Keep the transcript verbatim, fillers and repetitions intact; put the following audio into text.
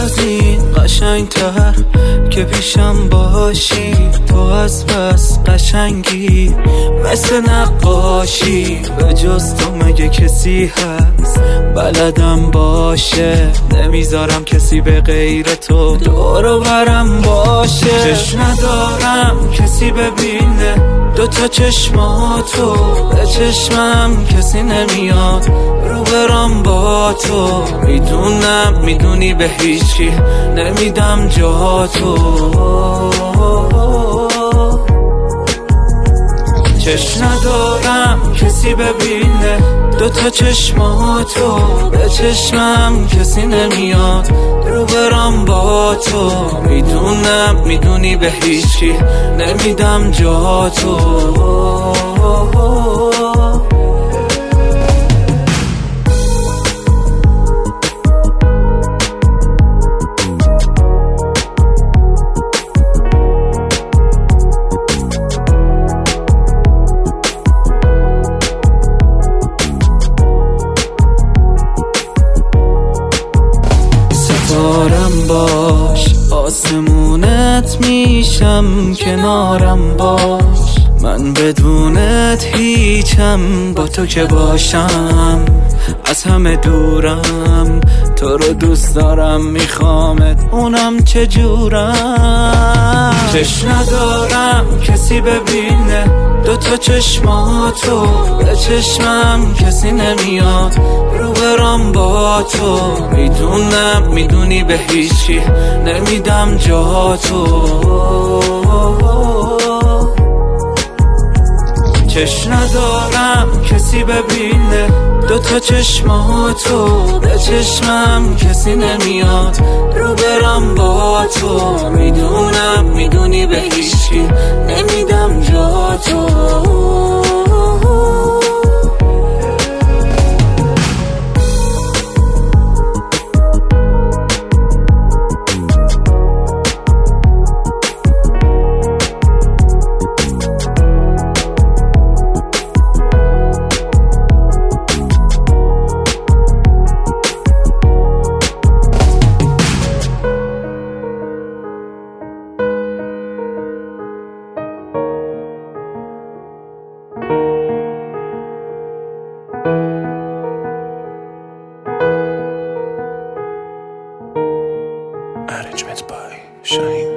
از این قشنگتر که پیشم باشی. تو از بس قشنگی مثل نقاشی، به جز تو مگه کسی هست بلدم باشه؟ نمیذارم کسی به غیر تو دور و برم باشه. چشم ندارم کسی ببینه دوتا چشماتو، به چشمم کسی نمیاد رو برام با تو. میدونم میدونی به هیچی نمیدم جا تو. چشم ندارم کسی ببینه دوتا چشماتو، به چشمم کسی نمیاد رو برام با تو. میدونم میدونی به هیچی نمیدم جا تو. ستارم باش آسمونت میشم، کنارم باش من بدونت هیچم. با تو که باشم از همه دورم، تو رو دوست دارم میخوامت اونم چجورم. چشم ندارم کسی ببینه دوتا چشماتو، به چشمم کسی نمیاد رو برام با تو. میدونم میدونی به هیچی نمیدم جا تو. چشم ندارم کسی ببینه دوتا چشماتو، به چشمم کسی نمیاد رو برام با تو. میدونم میدونی به هیچی نمیدم جا تو. Arrangement by Shine.